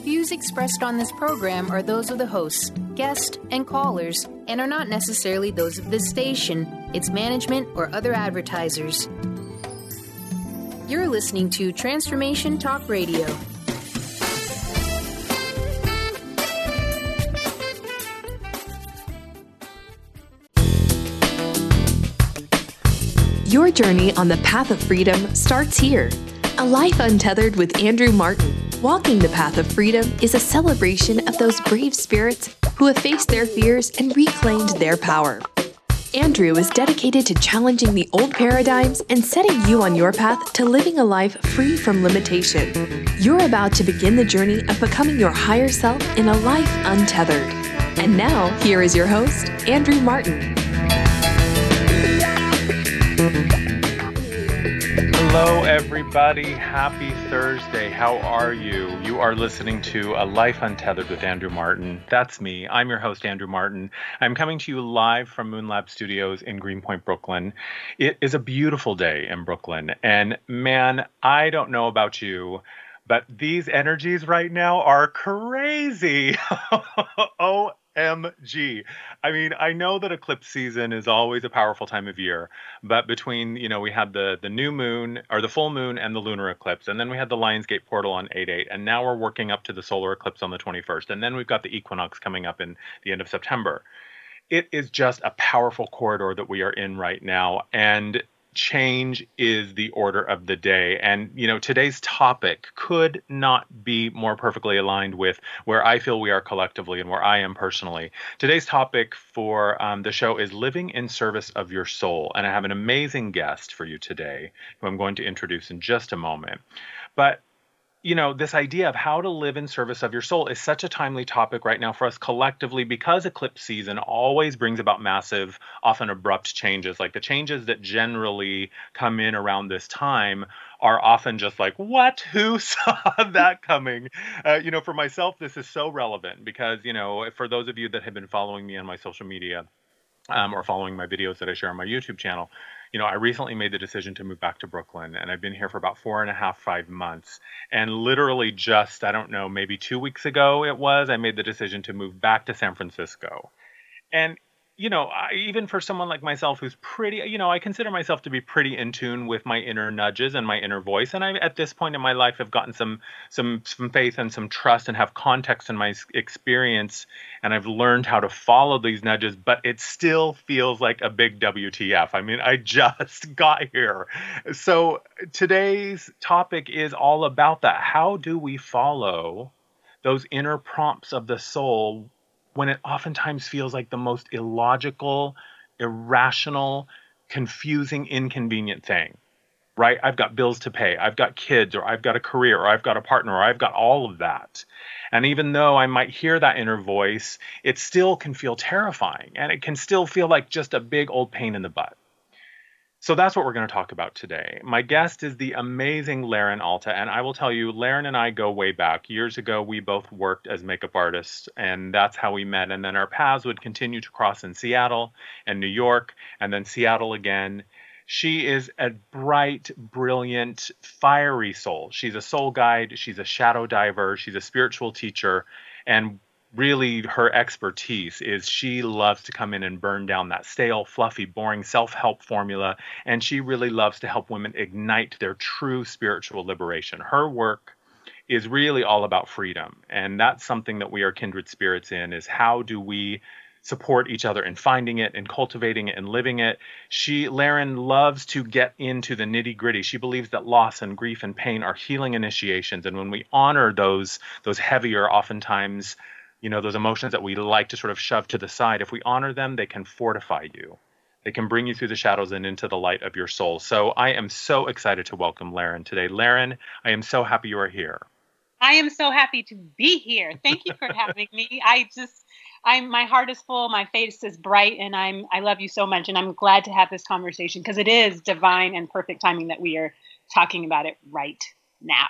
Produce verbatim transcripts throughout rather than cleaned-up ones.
Views expressed on this program are those of the hosts, guests, and callers, and are not necessarily those of this station, its management, or other advertisers. You're listening to Transformation Talk Radio. Your journey on the path of freedom starts here. A Life Untethered with Andrew Martin. Walking the path of freedom is a celebration of those brave spirits who have faced their fears and reclaimed their power. Andrew is dedicated to challenging the old paradigms and setting you on your path to living a life free from limitation. You're about to begin the journey of becoming your higher self in a life untethered. And now, here is your host, Andrew Martin. Hello, everybody. Happy Thursday. How are you? You are listening to A Life Untethered with Andrew Martin. That's me. I'm your host, Andrew Martin. I'm coming to you live from Moon Lab Studios in Greenpoint, Brooklyn. It is a beautiful day in Brooklyn. And man, I don't know about you, but these energies right now are crazy. O M G. I mean, I know that eclipse season is always a powerful time of year, but between, you know, we had the the new moon or the full moon and the lunar eclipse, and then we had the Lionsgate portal on eight eight, and now we're working up to the solar eclipse on the twenty-first, and then we've got the equinox coming up in the end of September. It is just a powerful corridor that we are in right now, and change is the order of the day. And, you know, today's topic could not be more perfectly aligned with where I feel we are collectively and where I am personally. Today's topic for um, the show is living in service of your soul. And I have an amazing guest for you today who I'm going to introduce in just a moment. But you know, this idea of how to live in service of your soul is such a timely topic right now for us collectively because eclipse season always brings about massive, often abrupt changes. Like the changes that generally come in around this time are often just like, what? Who saw that coming? Uh, you know, for myself, this is so relevant because, you know, for those of you that have been following me on my social media um, or following my videos that I share on my YouTube channel, you know, I recently made the decision to move back to Brooklyn, and I've been here for about four and a half, five months. And literally just, I don't know, maybe two weeks ago it was, I made the decision to move back to San Francisco. And, you know, I, even for someone like myself who's pretty, you know, I consider myself to be pretty in tune with my inner nudges and my inner voice. And I, at this point in my life, have gotten some, some, some faith and some trust and have context in my experience. And I've learned how to follow these nudges, but it still feels like a big W T F. I mean, I just got here. So today's topic is all about that. How do we follow those inner prompts of the soul when it oftentimes feels like the most illogical, irrational, confusing, inconvenient thing, right? I've got bills to pay, I've got kids, or I've got a career, or I've got a partner, or I've got all of that. And even though I might hear that inner voice, it still can feel terrifying, and it can still feel like just a big old pain in the butt. So that's what we're going to talk about today. My guest is the amazing Laren Alta, and I will tell you, Laren and I go way back. Years ago, we both worked as makeup artists, and that's how we met. And then our paths would continue to cross in Seattle and New York, and then Seattle again. She is a bright, brilliant, fiery soul. She's a soul guide. She's a shadow diver. She's a spiritual teacher. And really, her expertise is she loves to come in and burn down that stale, fluffy, boring self-help formula. And she really loves to help women ignite their true spiritual liberation. Her work is really all about freedom. And that's something that we are kindred spirits in, is how do we support each other in finding it and cultivating it and living it. She, Laren, loves to get into the nitty gritty. She believes that loss and grief and pain are healing initiations. And when we honor those, those heavier, oftentimes, you know, those emotions that we like to sort of shove to the side, if we honor them, they can fortify you. They can bring you through the shadows and into the light of your soul. So I am so excited to welcome Laren today. Laren, I am so happy you are here. I am so happy to be here. Thank you for having me. I just, I'm, my heart is full, my face is bright, and I'm, I love you so much. And I'm glad to have this conversation because it is divine and perfect timing that we are talking about it right now.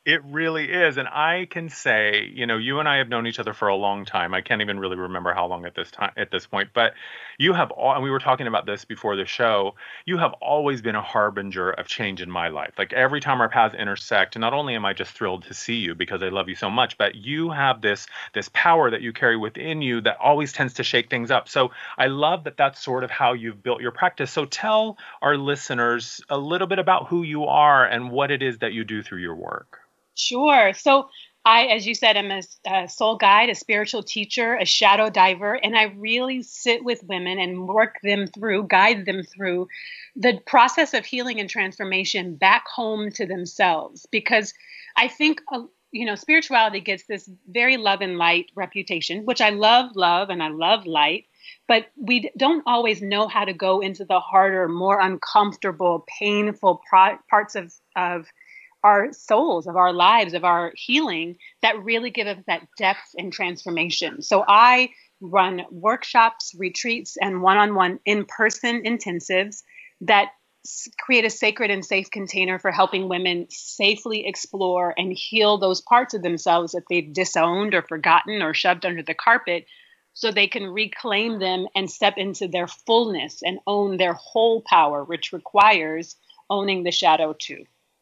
It really is. And I can say, you know, you and I have known each other for a long time. I can't even really remember how long at this time at this point, but you have all, and we were talking about this before the show, you have always been a harbinger of change in my life. Like every time our paths intersect, not only am I just thrilled to see you because I love you so much, but you have this this power that you carry within you that always tends to shake things up. So I love that that's sort of how you've built your practice. So tell our listeners a little bit about who you are and what it is that you do through your work. Sure. So I, as you said, I'm a, a soul guide, a spiritual teacher, a shadow diver, and I really sit with women and work them through, guide them through the process of healing and transformation back home to themselves. Because I think, uh, you know, spirituality gets this very love and light reputation, which I love, love, and I love light. But we don't always know how to go into the harder, more uncomfortable, painful pro- parts of, of our souls, of our lives, of our healing that really give us that depth and transformation. So I run workshops, retreats, and one-on-one in-person intensives that s- create a sacred and safe container for helping women safely explore and heal those parts of themselves that they've disowned or forgotten or shoved under the carpet, so they can reclaim them and step into their fullness and own their whole power, which requires owning the shadow too.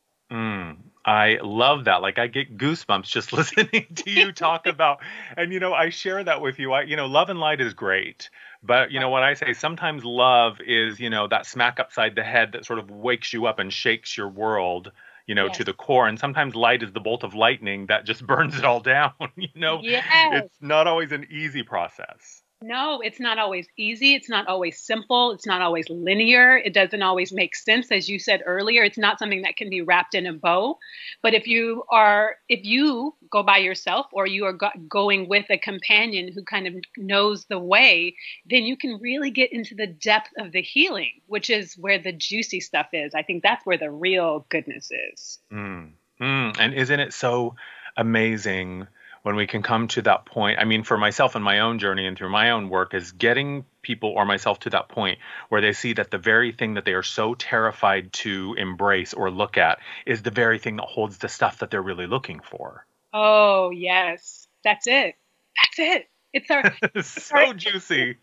Mm, I love that. Like I get goosebumps just listening to you talk about, and you know, I share that with you. I, you know, love and light is great, but you know what I say, sometimes love is, you know, that smack upside the head that sort of wakes you up and shakes your world, you know, Yes. to the core. And sometimes light is the bolt of lightning that just burns it all down. You know, Yes. it's not always an easy process. No, it's not always easy. It's not always simple. It's not always linear. It doesn't always make sense. As you said earlier, it's not something that can be wrapped in a bow. But if you are, if you go by yourself or you are go- going with a companion who kind of knows the way, then you can really get into the depth of the healing, which is where the juicy stuff is. I think that's where the real goodness is. Mm, mm. And isn't it so amazing when we can come to that point? I mean, for myself and my own journey and through my own work is getting people or myself to that point where they see that the very thing that they are so terrified to embrace or look at is the very thing that holds the stuff that they're really looking for. Oh, yes. That's it. That's it. It's our So our- juicy.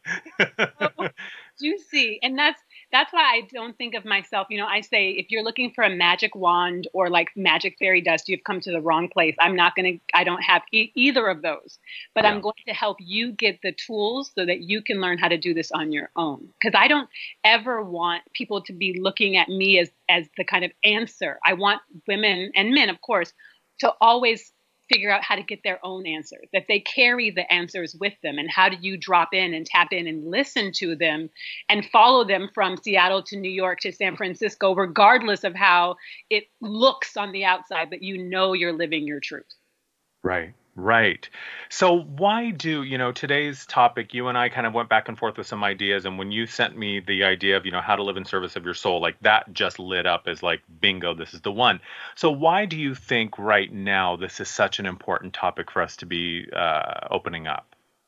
so juicy. And that's that's why I don't think of myself, you know, I say if you're looking for a magic wand or like magic fairy dust, you've come to the wrong place. I'm not going to, I don't have e- either of those, but Yeah. I'm going to help you get the tools so that you can learn how to do this on your own. Because I don't ever want people to be looking at me as, as the kind of answer. I want women and men, of course, to always figure out how to get their own answers, that they carry the answers with them. And how do you drop in and tap in and listen to them and follow them from Seattle to New York to San Francisco, regardless of how it looks on the outside, but you know you're living your truth. Right, right. So why do, you know, today's topic, you and I kind of went back and forth with some ideas. And when you sent me the idea of, you know, how to live in service of your soul, like that just lit up as like, bingo, this is the one. So why do you think right now this is such an important topic for us to be uh, opening up?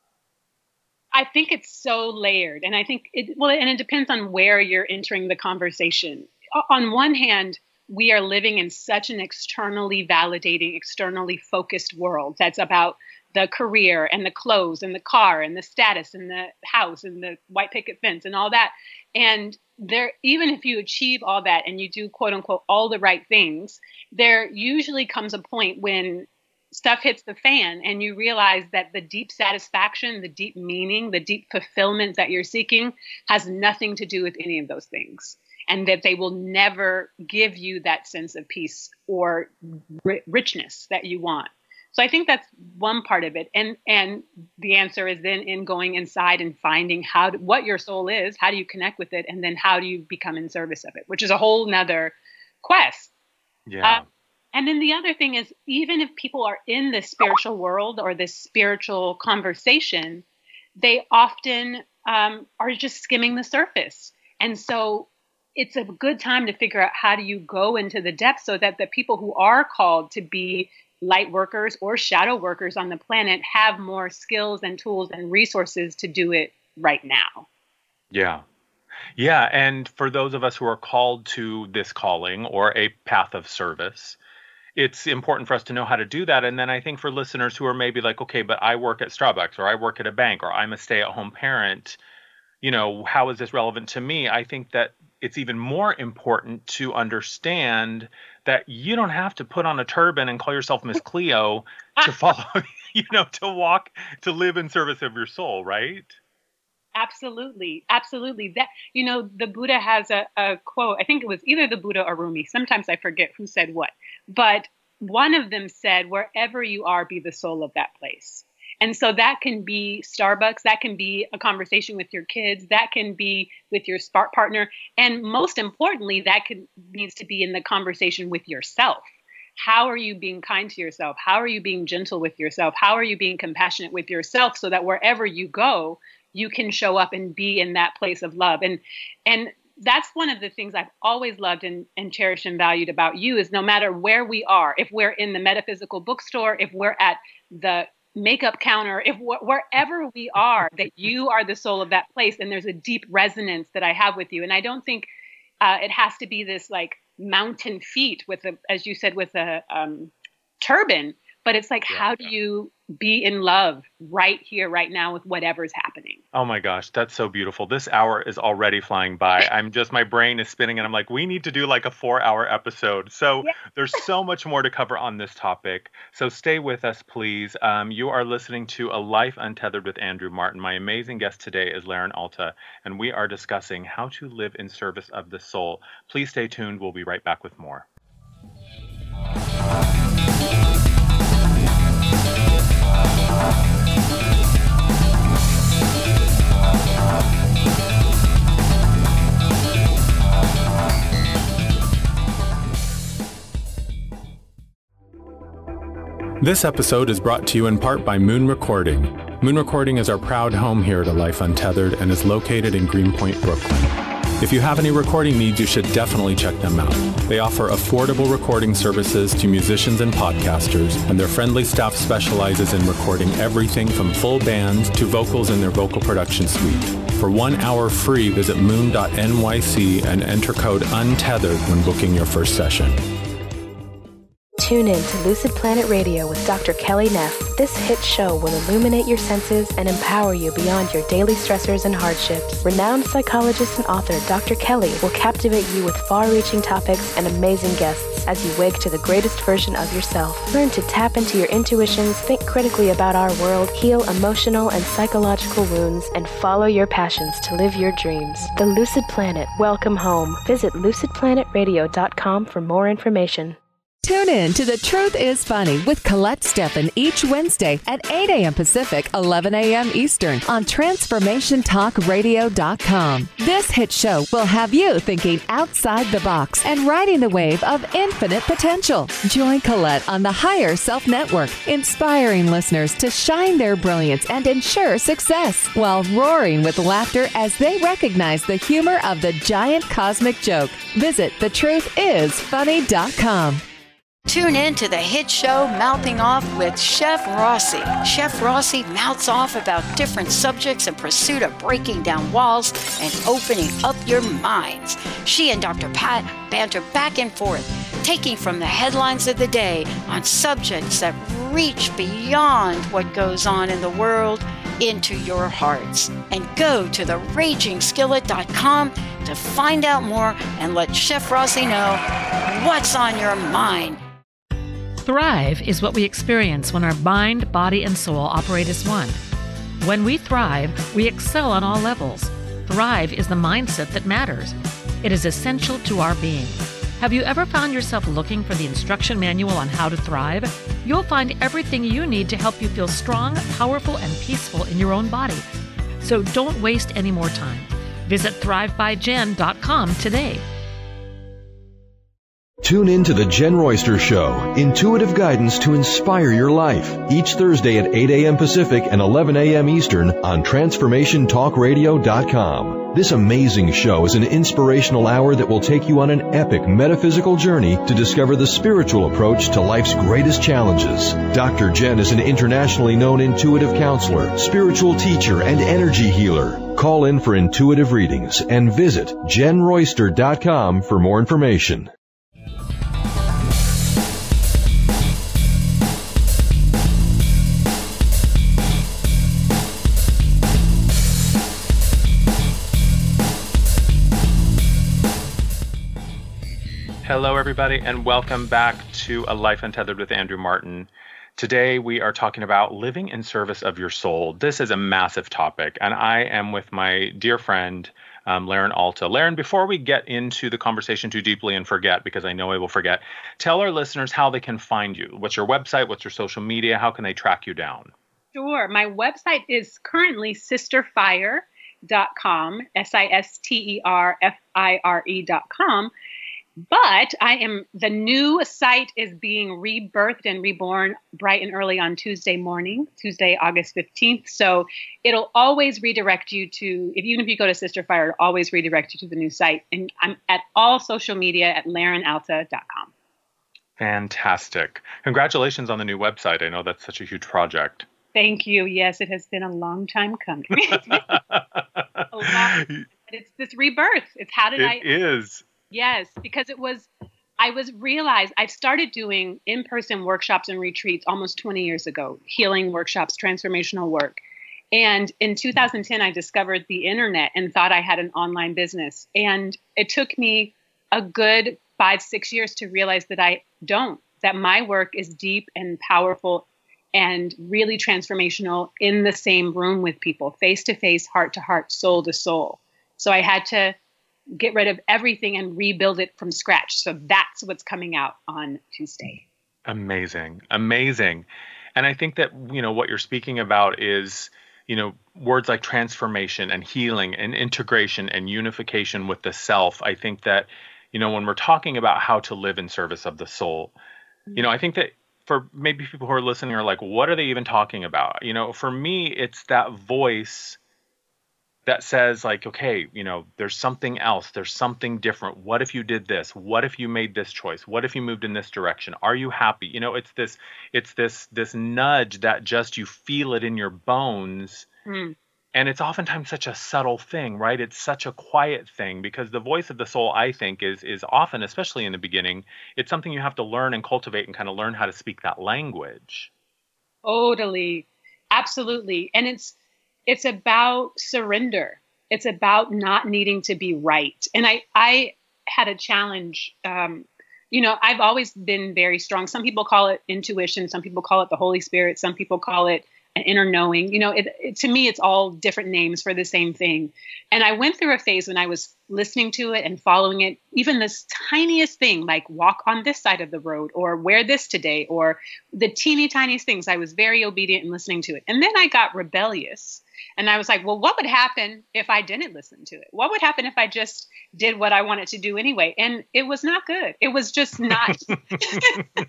I think it's so layered. And I think it, well, and it depends on where you're entering the conversation. On one hand, we are living in such an externally validating, externally focused world that's about the career and the clothes and the car and the status and the house and the white picket fence and all that. And there, even if you achieve all that and you do quote unquote all the right things, there usually comes a point when stuff hits the fan and you realize that the deep satisfaction, the deep meaning, the deep fulfillment that you're seeking has nothing to do with any of those things. And that they will never give you that sense of peace or ri- richness that you want. So I think that's one part of it. And and the answer is then in going inside and finding how to, what your soul is, how do you connect with it, and then how do you become in service of it, which is a whole nother quest. Yeah. Uh, and then the other thing is, even if people are in this spiritual world or this spiritual conversation, they often um, are just skimming the surface. And so it's a good time to figure out how do you go into the depths so that the people who are called to be light workers or shadow workers on the planet have more skills and tools and resources to do it right now. Yeah. Yeah. And for those of us who are called to this calling or a path of service, it's important for us to know how to do that. And then I think for listeners who are maybe like, okay, but I work at Starbucks, or I work at a bank, or I'm a stay-at-home parent, you know, how is this relevant to me? I think that it's even more important to understand that you don't have to put on a turban and call yourself Miss Cleo to follow, you know, to walk, to live in service of your soul, right? Absolutely. Absolutely. That, you know, the Buddha has a, a quote. I think it was either the Buddha or Rumi. Sometimes I forget who said what, but one of them said, wherever you are, be the soul of that place. And so that can be Starbucks, that can be a conversation with your kids, that can be with your spark partner. And most importantly, that can, needs to be in the conversation with yourself. How are you being kind to yourself? How are you being gentle with yourself? How are you being compassionate with yourself so that wherever you go, you can show up and be in that place of love? And, and that's one of the things I've always loved and, and cherished and valued about you is no matter where we are, if we're in the metaphysical bookstore, if we're at the makeup counter, if wherever we are, that you are the soul of that place. And there's a deep resonance that I have with you. And I don't think uh, it has to be this like mountain feat with a, as you said, with a um, turban, but it's like, yeah. How do you be in love right here, right now with whatever's happening? Oh my gosh, that's so beautiful. This hour is already flying by. I'm just, my brain is spinning and I'm like, we need to do like a four hour episode. So yeah. There's so much more to cover on this topic. So stay with us, please. Um, you are listening to A Life Untethered with Andrew Martin. My amazing guest today is Laren Alta, and we are discussing how to live in service of the soul. Please stay tuned. We'll be right back with more. This episode is brought to you in part by Moon Recording. Moon Recording is our proud home here at A Life Untethered and is located in Greenpoint, Brooklyn. If you have any recording needs, you should definitely check them out. They offer affordable recording services to musicians and podcasters, and their friendly staff specializes in recording everything from full bands to vocals in their vocal production suite. For one hour free, visit moon dot N Y C and enter code UNTETHERED when booking your first session. Tune in to Lucid Planet Radio with Doctor Kelly Neff. This hit show will illuminate your senses and empower you beyond your daily stressors and hardships. Renowned psychologist and author Doctor Kelly will captivate you with far-reaching topics and amazing guests as you wake to the greatest version of yourself. Learn to tap into your intuitions, think critically about our world, heal emotional and psychological wounds, and follow your passions to live your dreams. The Lucid Planet. Welcome home. Visit lucid planet radio dot com for more information. Tune in to The Truth is Funny with Colette Steffen each Wednesday at eight a.m. Pacific, eleven a.m. Eastern on transformation talk radio dot com. This hit show will have you thinking outside the box and riding the wave of infinite potential. Join Colette on the Higher Self Network, inspiring listeners to shine their brilliance and ensure success while roaring with laughter as they recognize the humor of the giant cosmic joke. Visit the truth is funny dot com. Tune in to the hit show Mouthing Off with Chef Rossi. Chef Rossi mouths off about different subjects in pursuit of breaking down walls and opening up your minds. She and Doctor Pat banter back and forth, taking from the headlines of the day on subjects that reach beyond what goes on in the world into your hearts. And go to the raging skillet dot com to find out more and let Chef Rossi know what's on your mind. Thrive is what we experience when our mind, body, and soul operate as one. When we thrive, we excel on all levels. Thrive is the mindset that matters. It is essential to our being. Have you ever found yourself looking for the instruction manual on how to thrive? You'll find everything you need to help you feel strong, powerful, and peaceful in your own body. So don't waste any more time. Visit thrive by jen dot com today. Tune in to The Jen Royster Show, intuitive guidance to inspire your life, each Thursday at eight a.m. Pacific and eleven a.m. Eastern on transformation talk radio dot com. This amazing show is an inspirational hour that will take you on an epic metaphysical journey to discover the spiritual approach to life's greatest challenges. Doctor Jen is an internationally known intuitive counselor, spiritual teacher, and energy healer. Call in for intuitive readings and visit jen royster dot com for more information. Hello, everybody, and welcome back to A Life Untethered with Andrew Martin. Today, we are talking about living in service of your soul. This is a massive topic, and I am with my dear friend, um, Laren Alta. Laren, before we get into the conversation too deeply and forget, because I know I will forget, tell our listeners how they can find you. What's your website? What's your social media? How can they track you down? Sure. My website is currently sister fire dot com, S I S T E R F I R E dot com. But I am, the new site is being rebirthed and reborn bright and early on Tuesday morning, Tuesday, August fifteenth. So it'll always redirect you to, if even if you go to Sister Fire, it'll always redirect you to the new site. And I'm at all social media at laren alta dot com. Fantastic. Congratulations on the new website. I know that's such a huge project. Thank you. Yes, it has been a long time coming. a lot. It's this rebirth. It's how did it I... It is. Yes, because it was, I was realized, I started doing in-person workshops and retreats almost twenty years ago, healing workshops, transformational work. And in two thousand ten, I discovered the internet and thought I had an online business. And it took me a good five, six years to realize that I don't, that my work is deep and powerful and really transformational in the same room with people, face to face, heart to heart, soul to soul. So I had to get rid of everything and rebuild it from scratch. So that's what's coming out on Tuesday. Amazing. Amazing. And I think that, you know, what you're speaking about is, you know, words like transformation and healing and integration and unification with the self. I think that, you know, when we're talking about how to live in service of the soul, mm-hmm. you know, I think that for maybe people who are listening are like, what are they even talking about? You know, for me, it's that voice that says like, okay, you know, there's something else. There's something different. What if you did this? What if you made this choice? What if you moved in this direction? Are you happy? You know, it's this, it's this, this nudge that just you feel it in your bones. Mm. And it's oftentimes such a subtle thing, right? It's such a quiet thing because the voice of the soul, I think, is, is often, especially in the beginning, it's something you have to learn and cultivate and kind of learn how to speak that language. Totally. Absolutely. And it's, It's about surrender. It's about not needing to be right. And I, I had a challenge. Um, you know, I've always been very strong. Some people call it intuition. Some people call it the Holy Spirit. Some people call it an inner knowing. You know, it, it, to me, it's all different names for the same thing. And I went through a phase when I was listening to it and following it, even this tiniest thing, like walk on this side of the road or wear this today, or the teeny tiniest things. I was very obedient in listening to it. And then I got rebellious. And I was like, well, what would happen if I didn't listen to it? What would happen if I just did what I wanted to do anyway? And it was not good. It was just not, it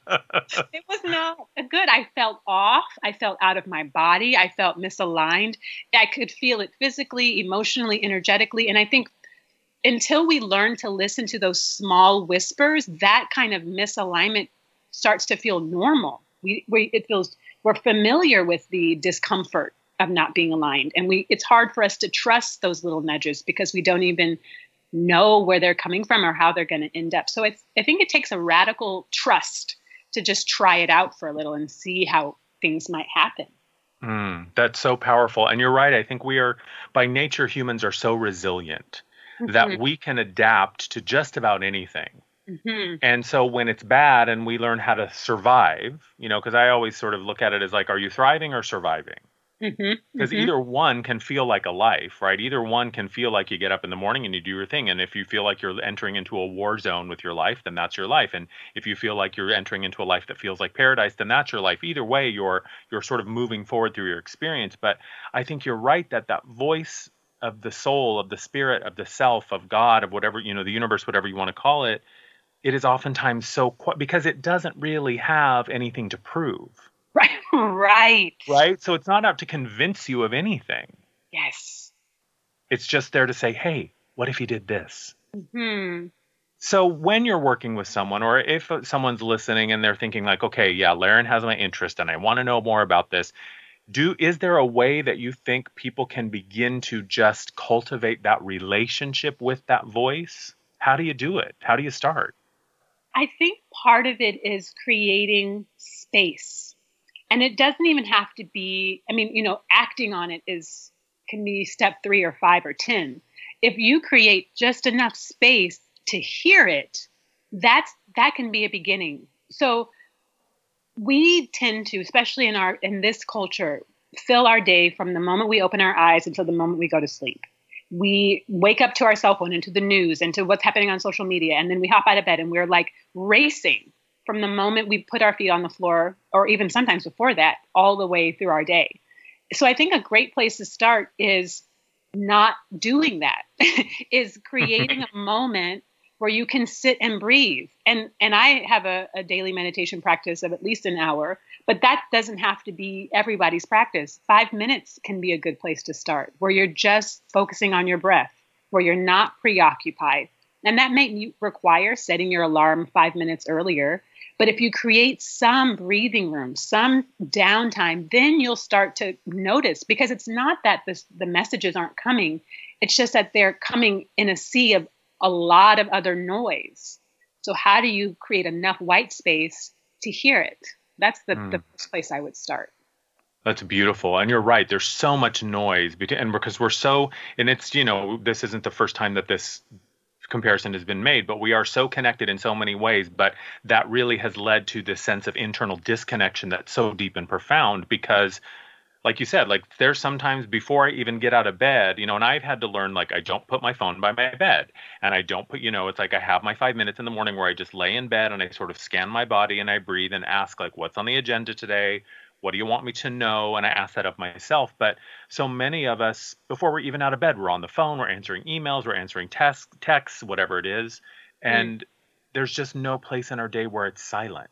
was not good. I felt off. I felt out of my body. I felt misaligned. I could feel it physically, emotionally, energetically. And I think until we learn to listen to those small whispers, that kind of misalignment starts to feel normal. We, we it feels, we're familiar with the discomfort of not being aligned. And we, it's hard for us to trust those little nudges because we don't even know where they're coming from or how they're going to end up. So it's, I think it takes a radical trust to just try it out for a little and see how things might happen. Mm, that's so powerful. And you're right. I think we are, by nature, humans are so resilient mm-hmm. that we can adapt to just about anything. Mm-hmm. And so when it's bad and we learn how to survive, you know, because I always sort of look at it as like, are you thriving or surviving? Because mm-hmm, mm-hmm. either one can feel like a life, right? Either one can feel like you get up in the morning and you do your thing. And if you feel like you're entering into a war zone with your life, then that's your life. And if you feel like you're entering into a life that feels like paradise, then that's your life. Either way, you're you're sort of moving forward through your experience. But I think you're right that that voice of the soul, of the spirit, of the self, of God, of whatever, you know, the universe, whatever you want to call it, it is oftentimes so qu- because it doesn't really have anything to prove. Right, right. Right? So it's not out to convince you of anything. Yes. It's just there to say, hey, what if you did this? Mm-hmm. So when you're working with someone, or if someone's listening and they're thinking like, okay, yeah, Laren has my interest and I want to know more about this. Do is there a way that you think people can begin to just cultivate that relationship with that voice? How do you do it? How do you start? I think part of it is creating space. And it doesn't even have to be, I mean, you know, acting on it is, can be step three or five or ten. If you create just enough space to hear it, that's that can be a beginning. So we tend to, especially in our in this culture, fill our day from the moment we open our eyes until the moment we go to sleep. We wake up to our cell phone, into the news, into what's happening on social media, and then we hop out of bed and we're like racing from the moment we put our feet on the floor, or even sometimes before that, all the way through our day. So I think a great place to start is not doing that, is creating a moment where you can sit and breathe. And and I have a, a daily meditation practice of at least an hour, but that doesn't have to be everybody's practice. Five minutes can be a good place to start, where you're just focusing on your breath, where you're not preoccupied. And that may require setting your alarm five minutes earlier. But if you create some breathing room, some downtime, then you'll start to notice, because it's not that this, the messages aren't coming. It's just that they're coming in a sea of a lot of other noise. So how do you create enough white space to hear it? That's the, mm. the first place I would start. That's beautiful. And you're right. There's so much noise. And because we're so, and it's, you know, this isn't the first time that this comparison has been made, but we are so connected in so many ways. But that really has led to this sense of internal disconnection that's so deep and profound, because like you said, like there's sometimes before I even get out of bed, you know, and I've had to learn, like, I don't put my phone by my bed, and I don't put, you know, it's like I have my five minutes in the morning where I just lay in bed and I sort of scan my body and I breathe and ask, like, what's on the agenda today? What do you want me to know? And I ask that of myself. But so many of us, before we're even out of bed, we're on the phone, we're answering emails, we're answering text, texts, whatever it is. And mm. there's just no place in our day where it's silent.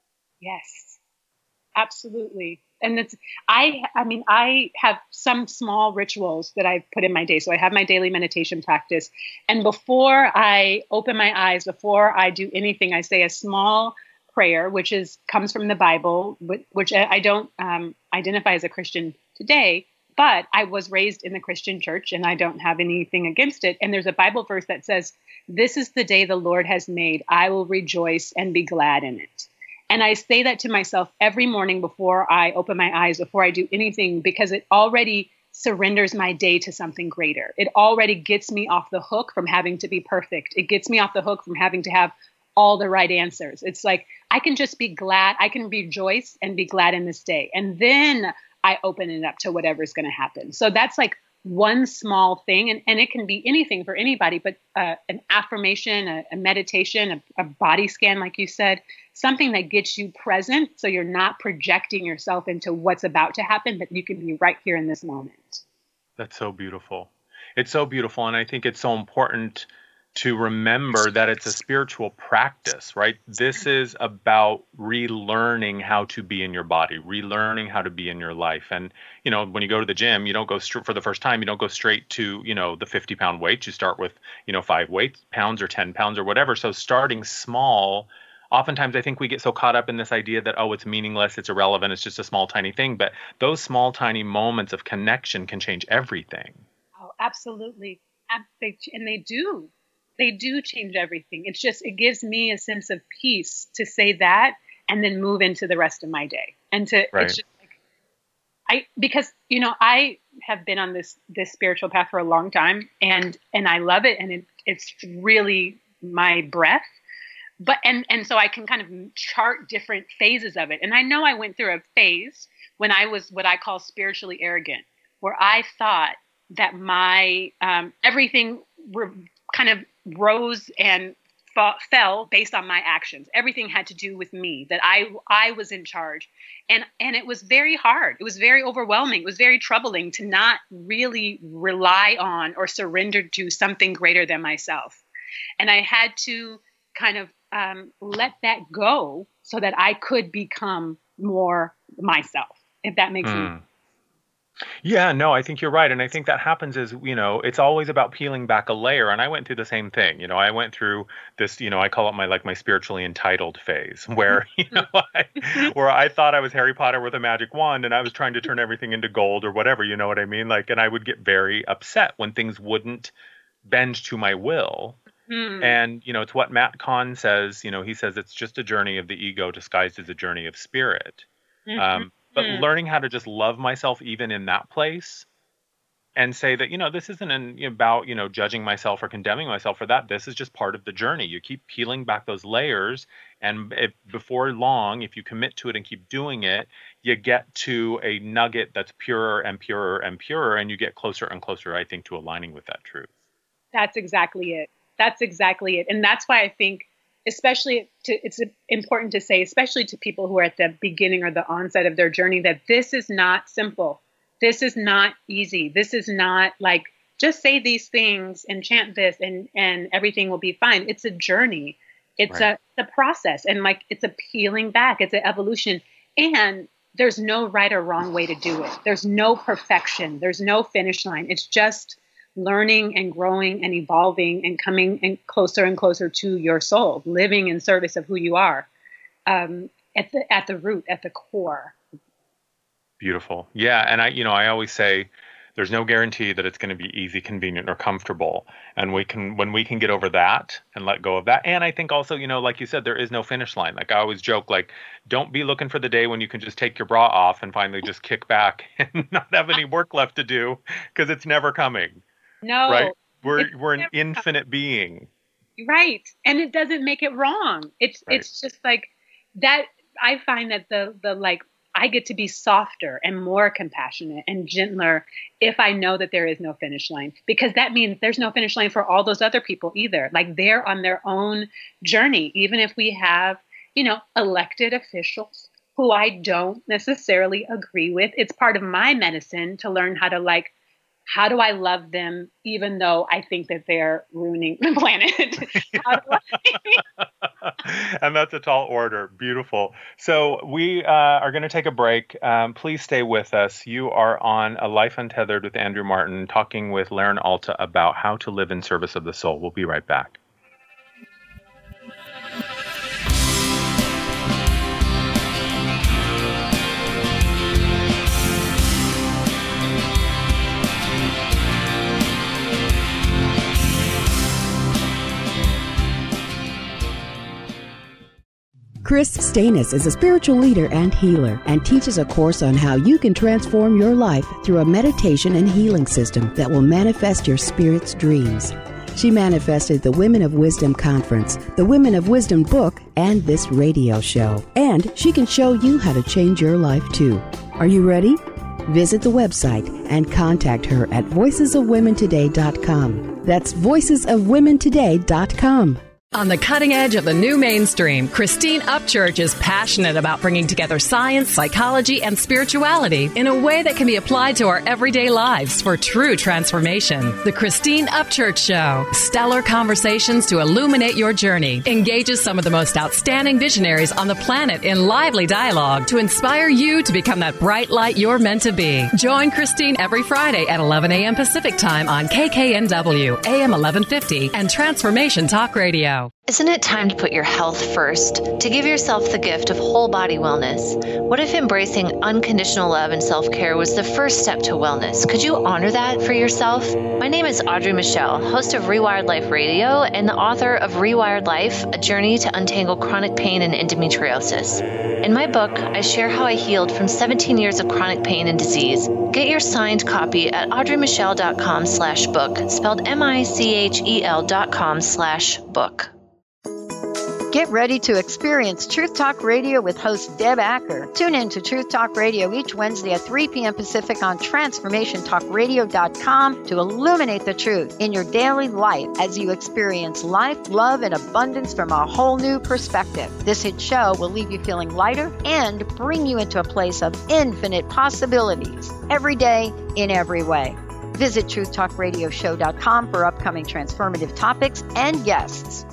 Yes, absolutely. And it's, I, I mean, I have some small rituals that I put in my day. So I have my daily meditation practice. And before I open my eyes, before I do anything, I say a small prayer, which is comes from the Bible, which I don't um, identify as a Christian today, but I was raised in the Christian church and I don't have anything against it. And there's a Bible verse that says, "This is the day the Lord has made. I will rejoice and be glad in it." And I say that to myself every morning before I open my eyes, before I do anything, because it already surrenders my day to something greater. It already gets me off the hook from having to be perfect. It gets me off the hook from having to have all the right answers. It's like, I can just be glad, I can rejoice and be glad in this day. And then I open it up to whatever's going to happen. So that's like one small thing. And, and it can be anything for anybody, but uh, an affirmation, a, a meditation, a, a body scan, like you said, something that gets you present. So you're not projecting yourself into what's about to happen, but you can be right here in this moment. That's so beautiful. It's so beautiful. And I think it's so important to remember that it's a spiritual practice, right? This is about relearning how to be in your body, relearning how to be in your life. And, you know, when you go to the gym, you don't go straight for the first time, you don't go straight to, you know, the fifty pound weights. You start with, you know, five weights, pounds or ten pounds or whatever. So starting small, oftentimes I think we get so caught up in this idea that, oh, it's meaningless, it's irrelevant, it's just a small, tiny thing. But those small, tiny moments of connection can change everything. Oh, absolutely. And they do. They do change everything. It's just, it gives me a sense of peace to say that and then move into the rest of my day. And to, right. it's just like, I, because, you know, I have been on this, this spiritual path for a long time, and, and I love it. And it, it's really my breath, but, and, and so I can kind of chart different phases of it. And I know I went through a phase when I was what I call spiritually arrogant, where I thought that my, um, everything were kind of rose and fa- fell based on my actions. Everything had to do with me, that I I was in charge. And and it was very hard. It was very overwhelming. It was very troubling to not really rely on or surrender to something greater than myself. And I had to kind of um, let that go so that I could become more myself, if that makes mm. sense. Yeah, no, I think you're right. And I think that happens is, you know, it's always about peeling back a layer. And I went through the same thing. You know, I went through this, you know, I call it my, like my spiritually entitled phase where, you know, I, where I thought I was Harry Potter with a magic wand and I was trying to turn everything into gold or whatever, you know what I mean? Like, and I would get very upset when things wouldn't bend to my will. Mm. And, you know, it's what Matt Kahn says, you know, he says it's just a journey of the ego disguised as a journey of spirit. Mm-hmm. Um, But learning how to just love myself even in that place and say that, you know, this isn't an, about, you know, judging myself or condemning myself for that. This is just part of the journey. You keep peeling back those layers, and if, before long, if you commit to it and keep doing it, you get to a nugget that's purer and purer and purer, and you get closer and closer, I think, to aligning with that truth. That's exactly it. That's exactly it. And that's why I think, especially to, it's important to say, especially to people who are at the beginning or the onset of their journey, that this is not simple. This is not easy. This is not like, just say these things and chant this and, and everything will be fine. It's a journey. It's right. a, a process. And like, it's a peeling back. It's an evolution. And there's no right or wrong way to do it. There's no perfection. There's no finish line. It's just learning and growing and evolving and coming and closer and closer to your soul, living in service of who you are, um, at the, at the root, at the core. Beautiful. Yeah. And I, you know, I always say there's no guarantee that it's going to be easy, convenient, or comfortable. And we can, when we can get over that and let go of that. And I think also, you know, like you said, there is no finish line. Like I always joke, like, don't be looking for the day when you can just take your bra off and finally just kick back and not have any work left to do, because it's never coming. No. Right? We're, we're an infinite being. Right. And it doesn't make it wrong. It's, right. it's just like that. I find that the, the like, I get to be softer and more compassionate and gentler if I know that there is no finish line, because that means there's no finish line for all those other people either. Like they're on their own journey, even if we have, you know, elected officials who I don't necessarily agree with. It's part of my medicine to learn how to like, how do I love them, even though I think that they're ruining the planet? How do I... And that's a tall order. Beautiful. So we uh, are going to take a break. Um, please stay with us. You are on A Life Untethered with Andrew Martin, talking with Laren Alta about how to live in service of the soul. We'll be right back. Chris Stanis is a spiritual leader and healer and teaches a course on how you can transform your life through a meditation and healing system that will manifest your spirit's dreams. She manifested the Women of Wisdom Conference, the Women of Wisdom book, and this radio show. And she can show you how to change your life too. Are you ready? Visit the website and contact her at voices of women today dot com. That's voices of women today dot com. On the cutting edge of the new mainstream, Christine Upchurch is passionate about bringing together science, psychology, and spirituality in a way that can be applied to our everyday lives for true transformation. The Christine Upchurch Show, stellar conversations to illuminate your journey, engages some of the most outstanding visionaries on the planet in lively dialogue to inspire you to become that bright light you're meant to be. Join Christine every Friday at eleven a.m. Pacific Time on K K N W, A M eleven fifty, and Transformation Talk Radio. Isn't it time to put your health first? To give yourself the gift of whole body wellness? What if embracing unconditional love and self-care was the first step to wellness? Could you honor that for yourself? My name is Audrey Michelle, host of Rewired Life Radio and the author of Rewired Life, A Journey to Untangle Chronic Pain and Endometriosis. In my book, I share how I healed from seventeen years of chronic pain and disease. Get your signed copy at audreymichelle.com slash book, spelled M-I-C-H-E-L dot com slash book. Get ready to experience Truth Talk Radio with host Deb Acker. Tune in to Truth Talk Radio each Wednesday at three p.m. Pacific on transformation talk radio dot com to illuminate the truth in your daily life as you experience life, love, and abundance from a whole new perspective. This hit show will leave you feeling lighter and bring you into a place of infinite possibilities every day in every way. Visit truth talk radio show dot com for upcoming transformative topics and guests.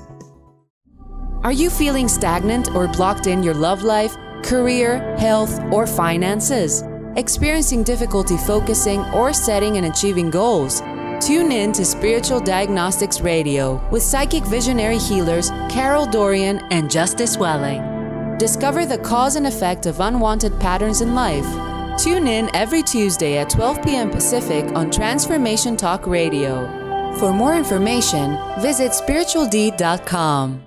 Are you feeling stagnant or blocked in your love life, career, health, or finances? Experiencing difficulty focusing or setting and achieving goals? Tune in to Spiritual Diagnostics Radio with psychic visionary healers Carol Dorian and Justice Welling. Discover the cause and effect of unwanted patterns in life. Tune in every Tuesday at twelve p.m. Pacific on Transformation Talk Radio. For more information, visit spiritual d dot com.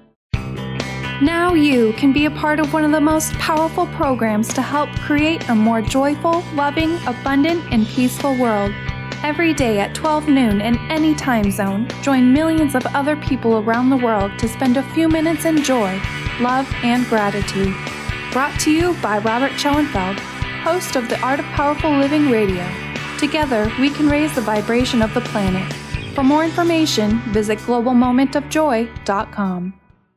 Now you can be a part of one of the most powerful programs to help create a more joyful, loving, abundant, and peaceful world. Every day at twelve noon in any time zone, join millions of other people around the world to spend a few minutes in joy, love, and gratitude. Brought to you by Robert Schoenfeld, host of the Art of Powerful Living Radio. Together, we can raise the vibration of the planet. For more information, visit global moment of joy dot com.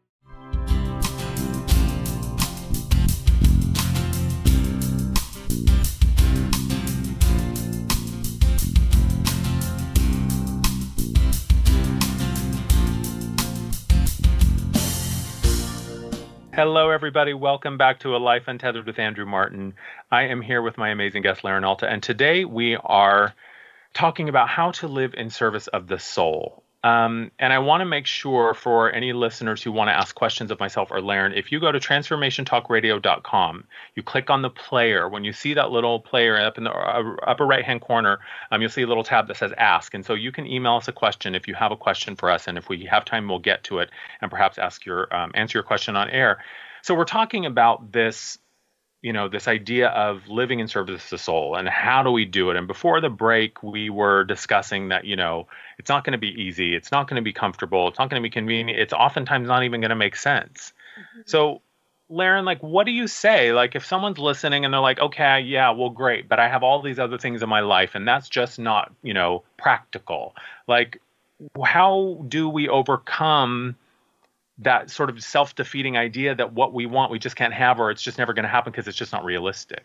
Hello, everybody. Welcome back to A Life Untethered with Andrew Martin. I am here with my amazing guest, Laren Alta, and today we are talking about how to live in service of the soul. Um, and I want to make sure for any listeners who want to ask questions of myself or Laren, if you go to transformation talk radio dot com, you click on the player. When you see that little player up in the upper right-hand corner, um, you'll see a little tab that says Ask. And so you can email us a question if you have a question for us. And if we have time, we'll get to it and perhaps ask your um, answer your question on air. So we're talking about this, you know, this idea of living in service of the soul and how do we do it? And before the break, we were discussing that, you know, it's not going to be easy. It's not going to be comfortable. It's not going to be convenient. It's oftentimes not even going to make sense. Mm-hmm. So, Laren, like, what do you say? Like, if someone's listening and they're like, okay, yeah, well, great, but I have all these other things in my life and that's just not, you know, practical. Like, how do we overcome that sort of self-defeating idea that what we want, we just can't have, or it's just never going to happen because it's just not realistic?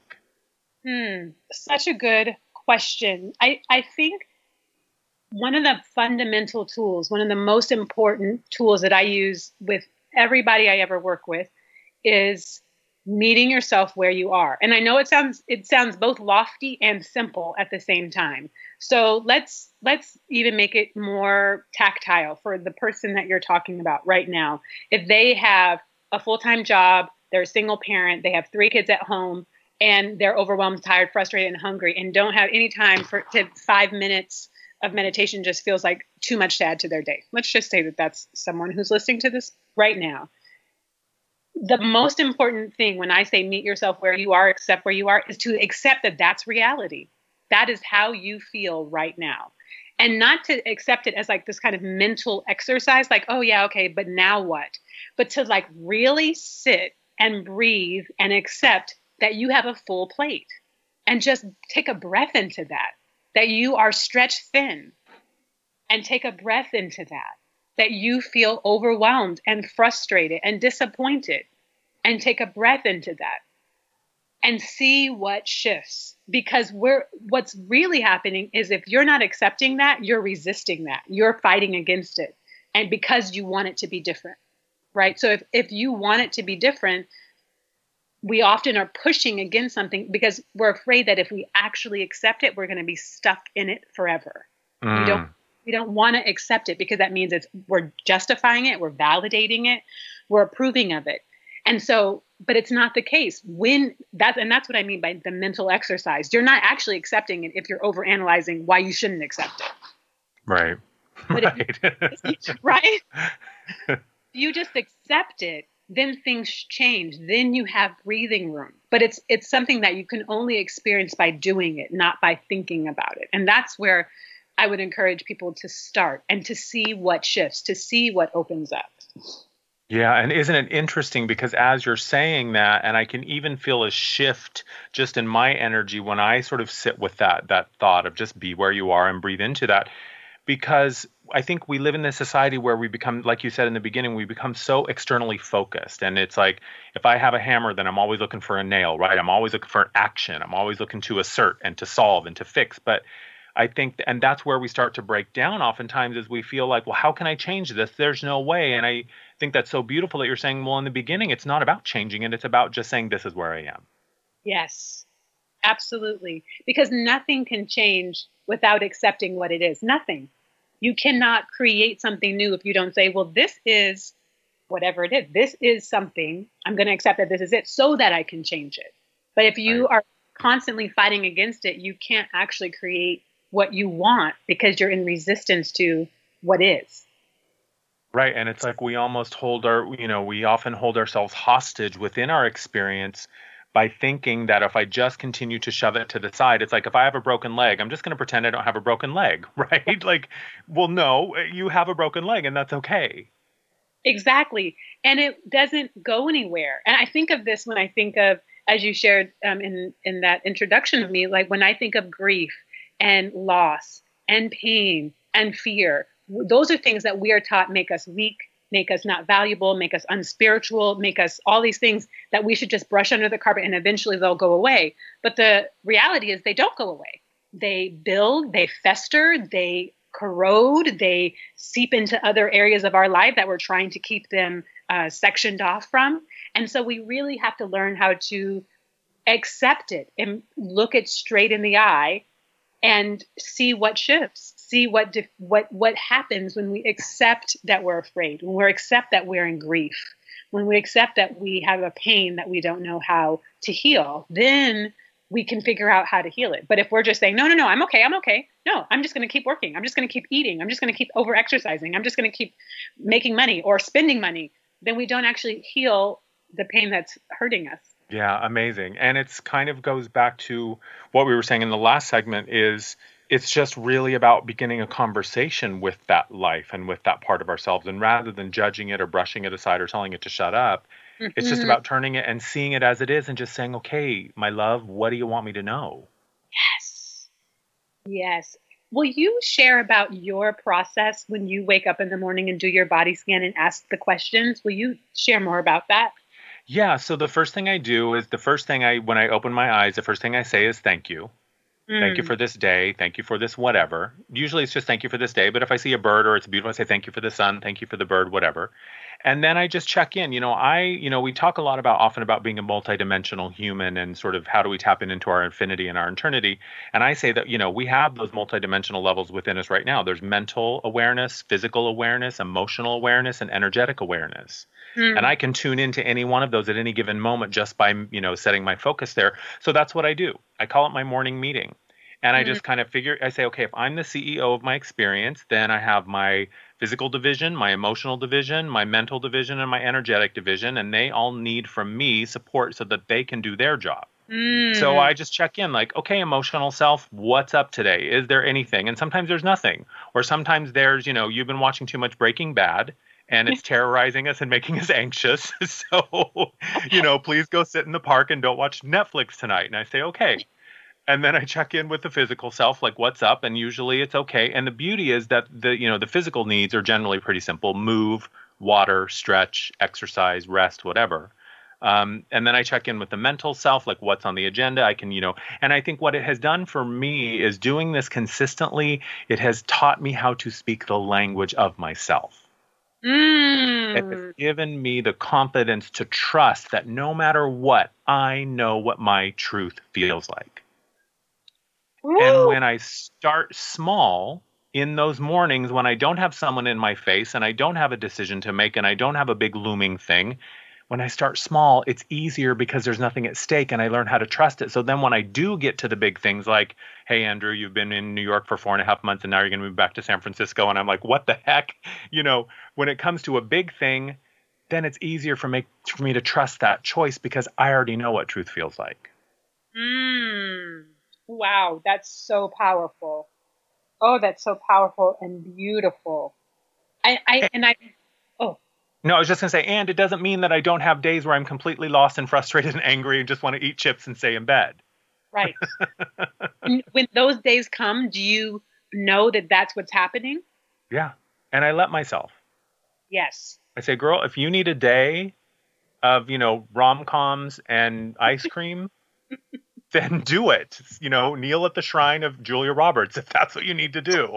Hmm. Such a good question. I, I think one of the fundamental tools, one of the most important tools that I use with everybody I ever work with is meeting yourself where you are. And I know it sounds it sounds both lofty and simple at the same time. So let's let's even make it more tactile for the person that you're talking about right now. If they have a full-time job, they're a single parent, they have three kids at home, and they're overwhelmed, tired, frustrated, and hungry, and don't have any time for to five minutes of meditation just feels like too much to add to their day. Let's just say that that's someone who's listening to this right now. The most important thing when I say meet yourself where you are, accept where you are, is to accept that that's reality. That is how you feel right now. And not to accept it as like this kind of mental exercise, like, oh yeah, okay, but now what? But to like really sit and breathe and accept that you have a full plate and just take a breath into that, that you are stretched thin, and take a breath into that, that you feel overwhelmed and frustrated and disappointed, and take a breath into that and see what shifts. Because we're, what's really happening is if you're not accepting that, you're resisting that. You're fighting against it. And because you want it to be different, right? So if, if you want it to be different, we often are pushing against something because we're afraid that if we actually accept it, we're going to be stuck in it forever. Mm. We don't we don't want to accept it because that means it's we're justifying it, we're validating it, we're approving of it. And so, but it's not the case when that's, and that's what I mean by the mental exercise. You're not actually accepting it if you're overanalyzing why you shouldn't accept it. Right. But right. If, right. You just accept it, then things change. Then you have breathing room. But it's it's something that you can only experience by doing it, not by thinking about it. And that's where I would encourage people to start and to see what shifts, to see what opens up. Yeah, and isn't it interesting because as you're saying that, and I can even feel a shift just in my energy when I sort of sit with that that thought of just be where you are and breathe into that, because I think we live in this society where we become, like you said in the beginning, we become so externally focused. And it's like, if I have a hammer, then I'm always looking for a nail, right? I'm always looking for action. I'm always looking to assert and to solve and to fix. But I think, and that's where we start to break down oftentimes is we feel like, well, how can I change this? There's no way. And I think that's so beautiful that you're saying, well, in the beginning, it's not about changing it. It's about just saying, this is where I am. Yes, absolutely. Because nothing can change without accepting what it is. Nothing. You cannot create something new if you don't say, well, this is whatever it is. This is something. I'm going to accept that this is it so that I can change it. But if you right. are constantly fighting against it, you can't actually create what you want because you're in resistance to what is. Right. And it's like we almost hold our, you know, we often hold ourselves hostage within our experience by thinking that if I just continue to shove it to the side, it's like if I have a broken leg, I'm just going to pretend I don't have a broken leg, right? Like, well, no, you have a broken leg and that's okay. Exactly. And it doesn't go anywhere. And I think of this when I think of, as you shared um, in, in that introduction of me, like when I think of grief and loss and pain and fear, those are things that we are taught make us weak, make us not valuable, make us unspiritual, make us all these things that we should just brush under the carpet and eventually they'll go away. But the reality is they don't go away. They build, they fester, they corrode, they seep into other areas of our life that we're trying to keep them uh, sectioned off from. And so we really have to learn how to accept it and look it straight in the eye and see what shifts, see what dif- what what happens when we accept that we're afraid, when we accept that we're in grief, when we accept that we have a pain that we don't know how to heal. Then we can figure out how to heal it. But if we're just saying, no, no, no, I'm okay, I'm okay. No, I'm just going to keep working. I'm just going to keep eating. I'm just going to keep over exercising. I'm just going to keep making money or spending money. Then we don't actually heal the pain that's hurting us. Yeah, amazing. And it's kind of goes back to what we were saying in the last segment is it's just really about beginning a conversation with that life and with that part of ourselves. And rather than judging it or brushing it aside or telling it to shut up, mm-hmm. it's just about turning it and seeing it as it is and just saying, okay, my love, what do you want me to know? Yes. Yes. Will you share about your process when you wake up in the morning and do your body scan and ask the questions? Will you share more about that? Yeah. So the first thing I do is the first thing I, when I open my eyes, the first thing I say is thank you. Mm. Thank you for this day. Thank you for this whatever. Usually it's just thank you for this day. But if I see a bird or it's beautiful, I say thank you for the sun. Thank you for the bird, whatever. And then I just check in. You know, I, you know, we talk a lot about often about being a multidimensional human and sort of how do we tap in into our infinity and our eternity. And I say that, you know, we have those multidimensional levels within us right now. There's mental awareness, physical awareness, emotional awareness, and energetic awareness. Mm. And I can tune into any one of those at any given moment just by, you know, setting my focus there. So that's what I do. I call it my morning meeting. And I just kind of figure, I say, okay, if I'm the C E O of my experience, then I have my physical division, my emotional division, my mental division, and my energetic division. And they all need from me support so that they can do their job. Mm. So I just check in like, okay, emotional self, what's up today? Is there anything? And sometimes there's nothing. Or sometimes there's, you know, you've been watching too much Breaking Bad. And it's terrorizing us and making us anxious. So, you know, please go sit in the park and don't watch Netflix tonight. And I say, okay. And then I check in with the physical self, like what's up? And usually it's okay. And the beauty is that the, you know, the physical needs are generally pretty simple: move, water, stretch, exercise, rest, whatever. Um, and then I check in with the mental self, like what's on the agenda. I can, you know, and I think what it has done for me is doing this consistently. It has taught me how to speak the language of myself. Mm. It has given me the confidence to trust that no matter what, I know what my truth feels like. Woo. And when I start small in those mornings, when I don't have someone in my face and I don't have a decision to make and I don't have a big looming thing, when I start small, it's easier because there's nothing at stake and I learn how to trust it. So then when I do get to the big things like, hey, Andrew, you've been in New York for four and a half months and now you're going to move back to San Francisco. And I'm like, what the heck? You know, when it comes to a big thing, then it's easier for me, for me to trust that choice because I already know what truth feels like. Mm. Wow, that's so powerful. Oh, that's so powerful and beautiful. I, I and I, oh. No, I was just going to say, and it doesn't mean that I don't have days where I'm completely lost and frustrated and angry and just want to eat chips and stay in bed. Right. When those days come, do you know that that's what's happening? Yeah. And I let myself. Yes. I say, girl, if you need a day of, you know, rom-coms and ice cream, then do it. You know, kneel at the shrine of Julia Roberts if that's what you need to do.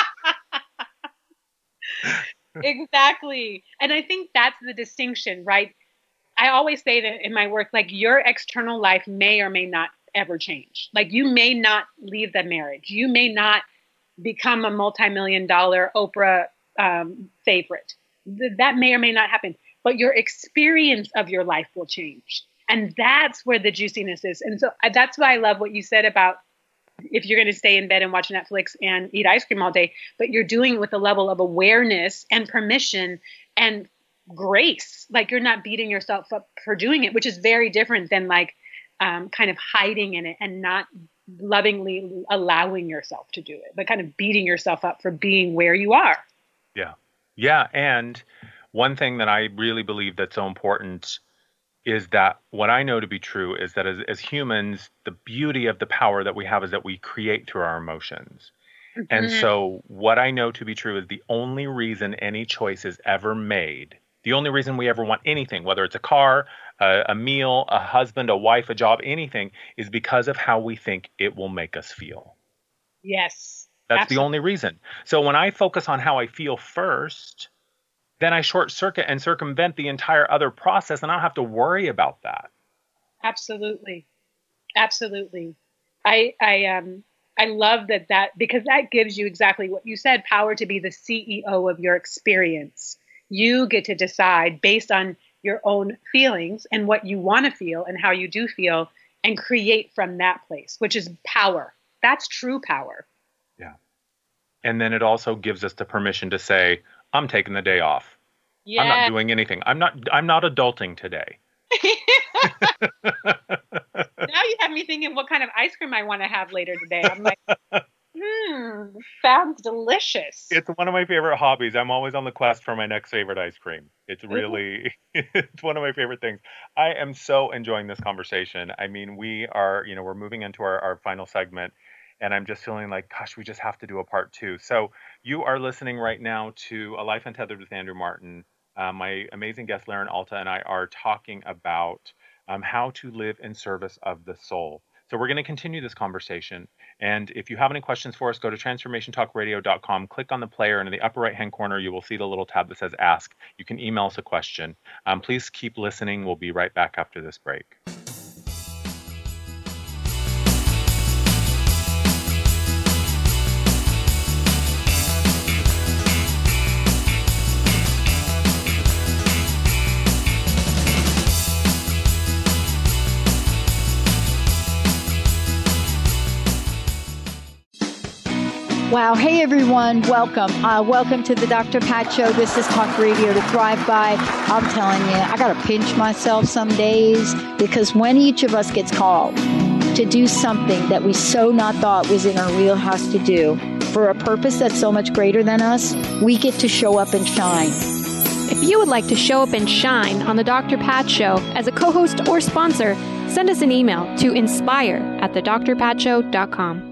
Exactly. And I think that's the distinction, right? I always say that in my work, like your external life may or may not ever change. Like you may not leave the marriage. You may not become a multi-million dollar Oprah um, favorite. Th- that may or may not happen. But your experience of your life will change. And that's where the juiciness is. And so uh, that's why I love what you said about if you're going to stay in bed and watch Netflix and eat ice cream all day, but you're doing it with a level of awareness and permission and grace. Like you're not beating yourself up for doing it, which is very different than like um, kind of hiding in it and not lovingly allowing yourself to do it, but kind of beating yourself up for being where you are. Yeah. Yeah. And one thing that I really believe that's so important is that what I know to be true is that as, as humans, the beauty of the power that we have is that we create through our emotions. Mm-hmm. And so what I know to be true is the only reason any choice is ever made, the only reason we ever want anything, whether it's a car, a, a meal, a husband, a wife, a job, anything, is because of how we think it will make us feel. Yes. That's absolutely. the only reason. So when I focus on how I feel first, then I short circuit and circumvent the entire other process, and I don't have to worry about that. Absolutely. Absolutely. I, I, um, I love that, that, because that gives you exactly what you said, power to be the C E O of your experience. You get to decide based on your own feelings and what you want to feel and how you do feel, and create from that place, which is power. That's true power. Yeah. And then it also gives us the permission to say, I'm taking the day off. Yeah. I'm not doing anything. I'm not, I'm not adulting today. Now you have me thinking what kind of ice cream I want to have later today. I'm like, hmm, sounds delicious. It's one of my favorite hobbies. I'm always on the quest for my next favorite ice cream. It's really, it's one of my favorite things. I am so enjoying this conversation. I mean, we are, you know, we're moving into our, our final segment, and I'm just feeling like, gosh, we just have to do a part two. So you are listening right now to A Life Untethered with Andrew Martin. Uh, my amazing guest, Laren Alta, and I are talking about um, how to live in service of the soul. So we're going to continue this conversation. And if you have any questions for us, go to transformation talk radio dot com, click on the player, and in the upper right-hand corner, you will see the little tab that says Ask. You can email us a question. Um, please keep listening. We'll be right back after this break. Wow. Hey, everyone. Welcome. Uh, welcome to the Doctor Pat Show. This is Talk Radio to Thrive By. I'm telling you, I got to pinch myself some days, because when each of us gets called to do something that we so not thought was in our wheelhouse to do for a purpose that's so much greater than us, we get to show up and shine. If you would like to show up and shine on the Doctor Pat Show as a co-host or sponsor, send us an email to inspire at the dr pat show dot com.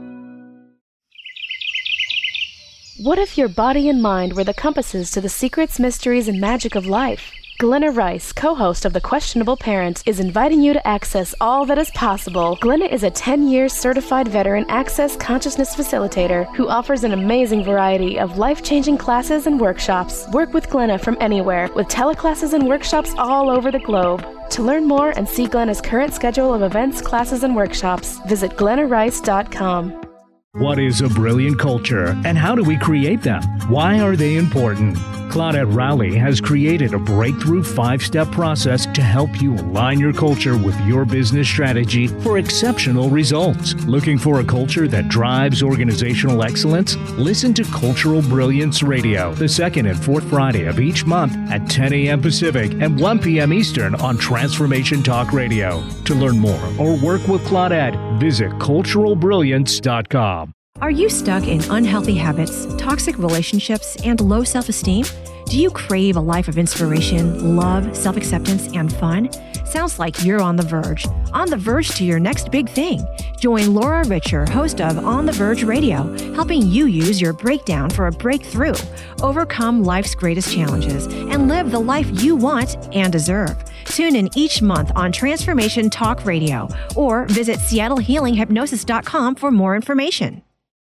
What if your body and mind were the compasses to the secrets, mysteries, and magic of life? Glenna Rice, co-host of The Questionable Parents, is inviting you to access all that is possible. Glenna is a ten-year certified veteran Access Consciousness facilitator who offers an amazing variety of life-changing classes and workshops. Work with Glenna from anywhere, with teleclasses and workshops all over the globe. To learn more and see Glenna's current schedule of events, classes, and workshops, visit glenna rice dot com. What is a brilliant culture, and how do we create them? Why are they important? Claudette Rowley has created a breakthrough five-step process to help you align your culture with your business strategy for exceptional results. Looking for a culture that drives organizational excellence? Listen to Cultural Brilliance Radio, the second and fourth Friday of each month at ten a.m. Pacific and one p.m. Eastern on Transformation Talk Radio. To learn more or work with Claudette, visit cultural brilliance dot com. Are you stuck in unhealthy habits, toxic relationships, and low self-esteem? Do you crave a life of inspiration, love, self-acceptance, and fun? Sounds like you're on the verge. On the verge to your next big thing. Join Laura Richer, host of On the Verge Radio, helping you use your breakdown for a breakthrough, overcome life's greatest challenges, and live the life you want and deserve. Tune in each month on Transformation Talk Radio, or visit seattle healing hypnosis dot com for more information.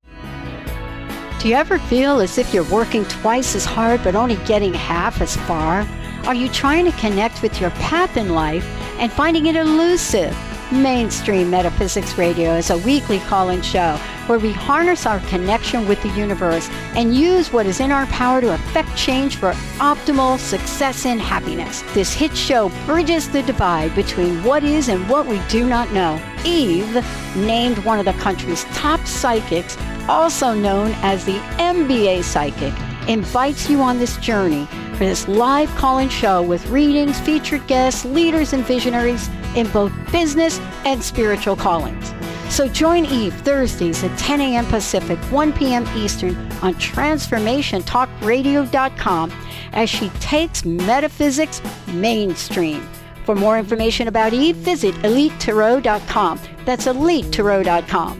Do you ever feel as if you're working twice as hard but only getting half as far? Are you trying to connect with your path in life and finding it elusive? Mainstream Metaphysics Radio is a weekly call-in show where we harness our connection with the universe and use what is in our power to affect change for optimal success and happiness. This hit show bridges the divide between what is and what we do not know. Eve, named one of the country's top psychics, also known as the M B A Psychic, invites you on this journey for this live call-in show with readings, featured guests, leaders, and visionaries in both business and spiritual callings. So join Eve Thursdays at ten a.m. Pacific, one p.m. Eastern on transformation talk radio dot com as she takes metaphysics mainstream. For more information about Eve, visit elite tarot dot com. That's elite tarot dot com.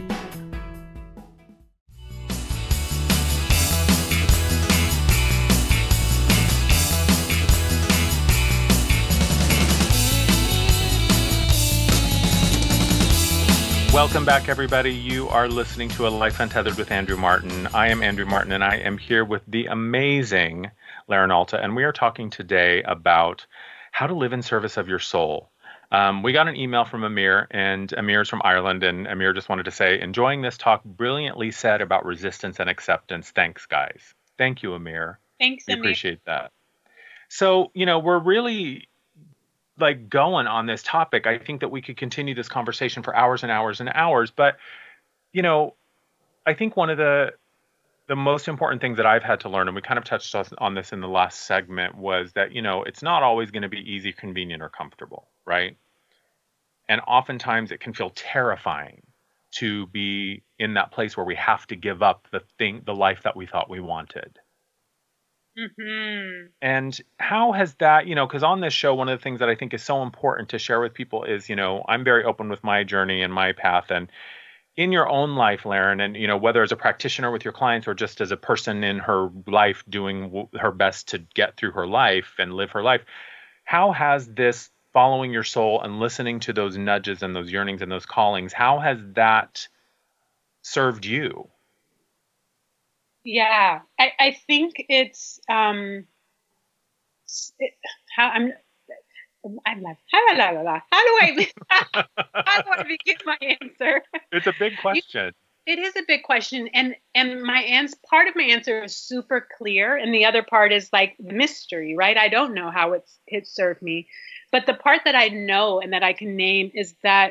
Welcome back, everybody. You are listening to A Life Untethered with Andrew Martin. I am Andrew Martin, and I am here with the amazing Laren Alta, and we are talking today about how to live in service of your soul. Um, we got an email from Amir, and Amir is from Ireland, and Amir just wanted to say, enjoying this talk, brilliantly said about resistance and acceptance. Thanks, guys. Thank you, Amir. Thanks, we Amir. Appreciate that. So, you know, we're really like going on this topic. I think that we could continue this conversation for hours and hours and hours, but, you know, I think one of the the most important things that I've had to learn, and we kind of touched on this in the last segment, was that, you know, it's not always going to be easy, convenient, or comfortable, right? And oftentimes it can feel terrifying to be in that place where we have to give up the thing, the life that we thought we wanted. Mm-hmm. And how has that, you know, because on this show, one of the things that I think is so important to share with people is, you know, I'm very open with my journey and my path. And in your own life, Laren, and, you know, whether as a practitioner with your clients or just as a person in her life doing w- her best to get through her life and live her life, how has this following your soul and listening to those nudges and those yearnings and those callings, how has that served you? Yeah, I, I think it's um, it, how I'm. I'm like, how do I how do I begin my answer? It's a big question. It is a big question, and and my answer, part of my answer is super clear, and the other part is like mystery, right? I don't know how it's it served me, but the part that I know and that I can name is that,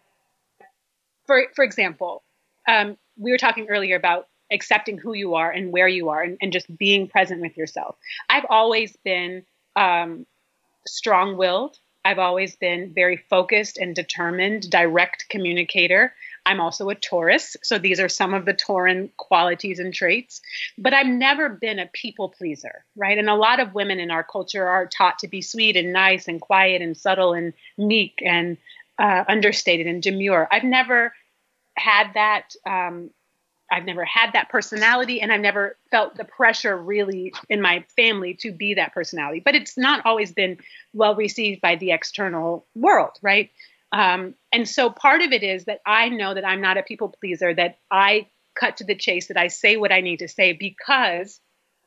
for for example, um, we were talking earlier about accepting who you are and where you are, and, and just being present with yourself. I've always been um, strong-willed. I've always been very focused and determined, direct communicator. I'm also a Taurus, so these are some of the Tauran qualities and traits. But I've never been a people pleaser, right? And a lot of women in our culture are taught to be sweet and nice and quiet and subtle and meek and uh, understated and demure. I've never had that. Um, I've never had that personality, and I've never felt the pressure really in my family to be that personality. But it's not always been well received by the external world, right? Um, and so part of it is that I know that I'm not a people pleaser, that I cut to the chase, that I say what I need to say because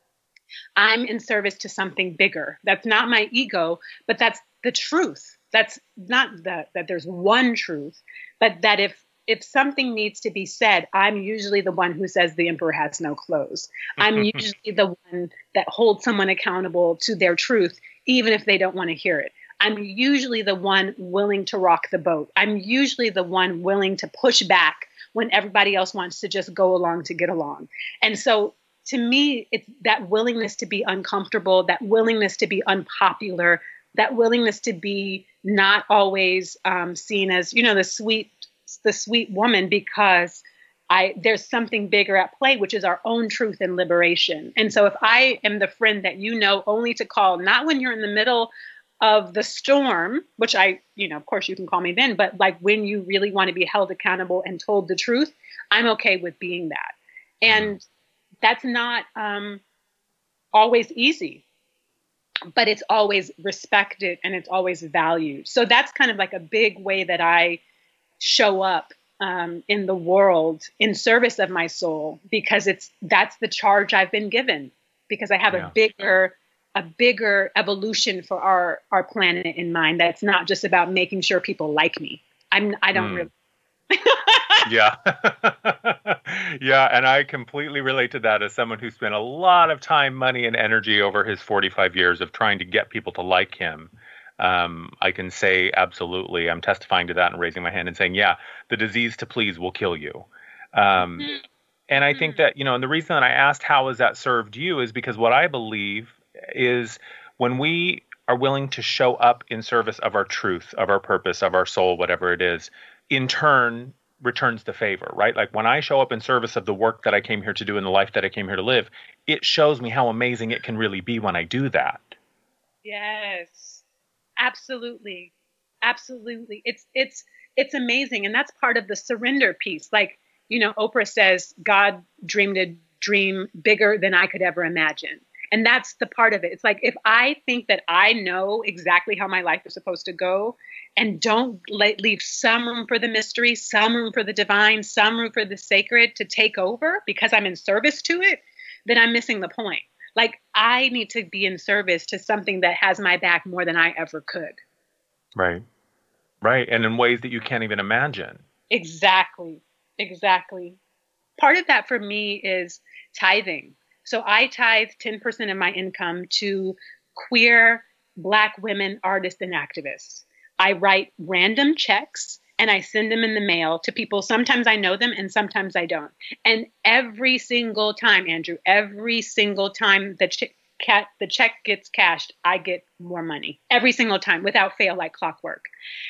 I'm in service to something bigger. That's not my ego, but that's the truth. That's not that, that there's one truth, but that if If something needs to be said, I'm usually the one who says the emperor has no clothes. I'm usually the one that holds someone accountable to their truth, even if they don't want to hear it. I'm usually the one willing to rock the boat. I'm usually the one willing to push back when everybody else wants to just go along to get along. And so to me, it's that willingness to be uncomfortable, that willingness to be unpopular, that willingness to be not always um, seen as, you know, the sweet the sweet woman, because I there's something bigger at play, which is our own truth and liberation. And so if I am the friend that you know only to call, not when you're in the middle of the storm, which I, you know, of course you can call me then, but like when you really want to be held accountable and told the truth, I'm okay with being that. And that's not um, always easy, but it's always respected and it's always valued. So that's kind of like a big way that I show up um, in the world in service of my soul, because it's that's the charge I've been given, because I have yeah. a bigger a bigger evolution for our our planet in mind. That's not just about making sure people like me. I'm I don't mm. really. yeah. yeah. And I completely relate to that as someone who spent a lot of time, money, and energy over his forty-five years of trying to get people to like him. Um, I can say absolutely, I'm testifying to that and raising my hand and saying, yeah, the disease to please will kill you. Um, mm-hmm. And I think that, you know, and the reason that I asked how has that served you is because what I believe is when we are willing to show up in service of our truth, of our purpose, of our soul, whatever it is, in turn returns the favor, right? Like when I show up in service of the work that I came here to do and the life that I came here to live, it shows me how amazing it can really be when I do that. Yes, absolutely. Absolutely. It's, it's, it's amazing. And that's part of the surrender piece. Like, you know, Oprah says, God dreamed a dream bigger than I could ever imagine. And that's the part of it. It's like, if I think that I know exactly how my life is supposed to go and don't let, leave some room for the mystery, some room for the divine, some room for the sacred to take over because I'm in service to it, then I'm missing the point. Like, I need to be in service to something that has my back more than I ever could. Right. Right. And in ways that you can't even imagine. Exactly. Exactly. Part of that for me is tithing. So I tithe ten percent of my income to queer Black women artists and activists. I write random checks and I send them in the mail to people. Sometimes I know them and sometimes I don't. And every single time, Andrew, every single time the, ch- cat, the check gets cashed, I get more money. Every single time, without fail, like clockwork.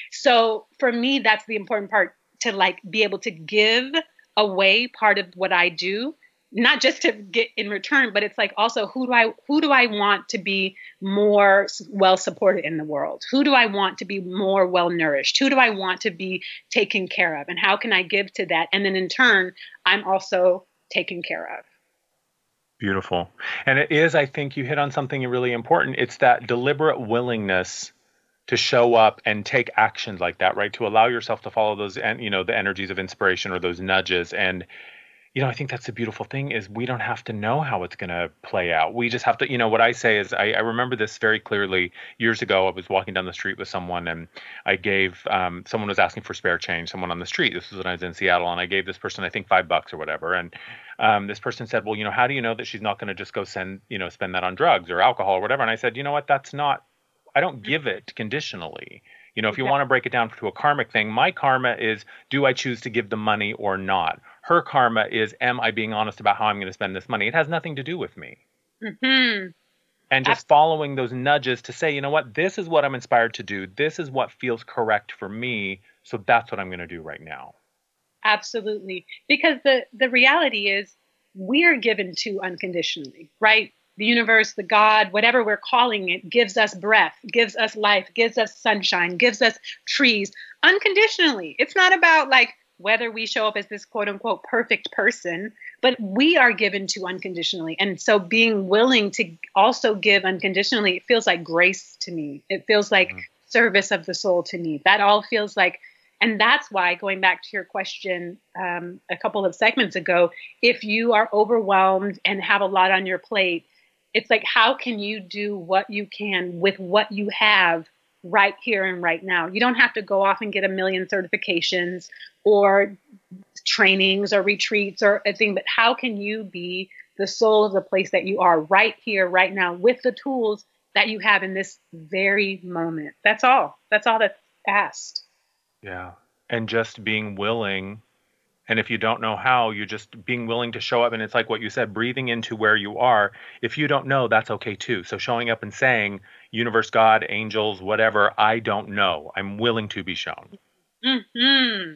So for me, that's the important part, to like be able to give away part of what I do, not just to get in return, but it's like also who do I who do I want to be more well supported in the world? Who do I want to be more well nourished? Who do I want to be taken care of? And how can I give to that? And then in turn, I'm also taken care of. Beautiful. And it is, I think you hit on something really important. It's that deliberate willingness to show up and take actions like that, right? To allow yourself to follow those, and you know, the energies of inspiration or those nudges. And you know, I think that's the beautiful thing is we don't have to know how it's going to play out. We just have to, you know, what I say is I, I remember this very clearly years ago. I was walking down the street with someone and I gave, um, someone was asking for spare change, someone on the street. This was when I was in Seattle, and I gave this person, I think five bucks or whatever. And um, this person said, well, you know, how do you know that she's not going to just go send, you know, spend that on drugs or alcohol or whatever? And I said, you know what, that's not, I don't give it conditionally. You know, if you want to break it down to a karmic thing, my karma is, do I choose to give the money or not? Her karma is, am I being honest about how I'm going to spend this money? It has nothing to do with me. Mm-hmm. And just following those nudges to say, you know what, this is what I'm inspired to do. This is what feels correct for me. So that's what I'm going to do right now. Absolutely. Because the, the reality is we're given to unconditionally, right? The universe, the God, whatever we're calling it, gives us breath, gives us life, gives us sunshine, gives us trees unconditionally. It's not about like whether we show up as this quote unquote perfect person, but we are given to unconditionally. And so being willing to also give unconditionally, it feels like grace to me. It feels like mm-hmm. service of the soul to me. That all feels like, and that's why, going back to your question um, a couple of segments ago, if you are overwhelmed and have a lot on your plate, it's like, how can you do what you can with what you have right here and right now? You don't have to go off and get a million certifications or trainings or retreats or a thing, but how can you be the soul of the place that you are right here, right now, with the tools that you have in this very moment? That's all. That's all that's asked. Yeah. And just being willing. And if you don't know how, you're just being willing to show up. And it's like what you said, breathing into where you are. If you don't know, that's okay too. So showing up and saying, universe, God, angels, whatever, I don't know. I'm willing to be shown. Mm-hmm.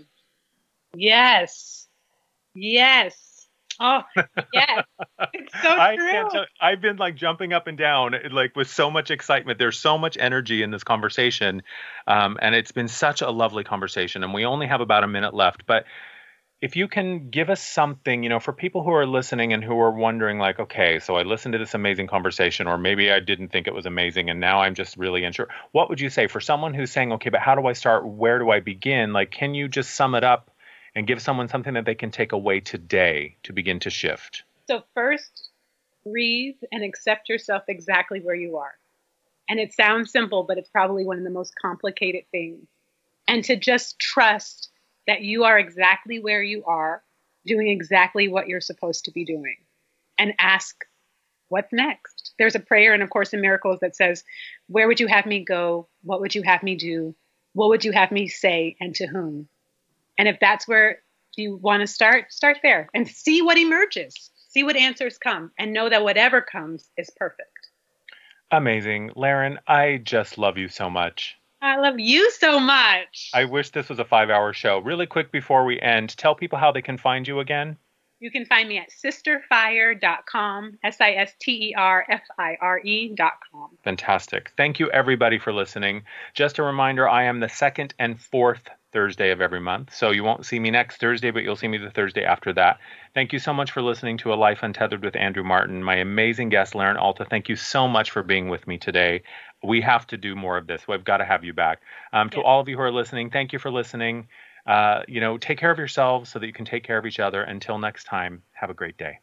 Yes. Yes. Oh, yes. It's so I true. Can't tell, I've been like jumping up and down, like with so much excitement. There's so much energy in this conversation. Um, and it's been such a lovely conversation. And we only have about a minute left. But if you can give us something, you know, for people who are listening and who are wondering like, okay, so I listened to this amazing conversation, or maybe I didn't think it was amazing and now I'm just really unsure. What would you say for someone who's saying, okay, but how do I start? Where do I begin? Like, can you just sum it up and give someone something that they can take away today to begin to shift? So first, breathe and accept yourself exactly where you are. And it sounds simple, but it's probably one of the most complicated things. And to just trust that you are exactly where you are, doing exactly what you're supposed to be doing, and ask, what's next? There's a prayer in A Course in Miracles that says, where would you have me go? What would you have me do? What would you have me say, and to whom? And if that's where you want to start, start there and see what emerges, see what answers come, and know that whatever comes is perfect. Amazing. Lauren, I just love you so much. I love you so much. I wish this was a five-hour show. Really quick before we end, tell people how they can find you again. You can find me at sister fire dot com, S I S T E R F I R E dot com. Fantastic. Thank you, everybody, for listening. Just a reminder, I am the second and fourth Thursday of every month. So you won't see me next Thursday, but you'll see me the Thursday after that. Thank you so much for listening to A Life Untethered with Andrew Martin. My amazing guest, Lauren Alta, thank you so much for being with me today. We have to do more of this. We've got to have you back. Um, to all of you who are listening, thank you for listening. Uh, you know, take care of yourselves so that you can take care of each other. Until next time, have a great day.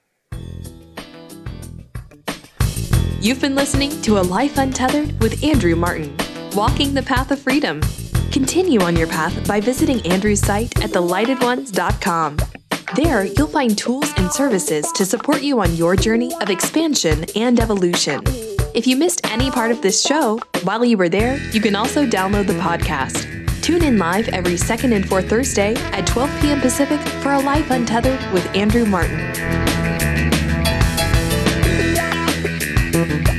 You've been listening to A Life Untethered with Andrew Martin, walking the path of freedom. Continue on your path by visiting Andrew's site at the lighted ones dot com. There, you'll find tools and services to support you on your journey of expansion and evolution. If you missed any part of this show, while you were there, you can also download the podcast. Tune in live every second and fourth Thursday at twelve p.m. Pacific for A Life Untethered with Andrew Martin.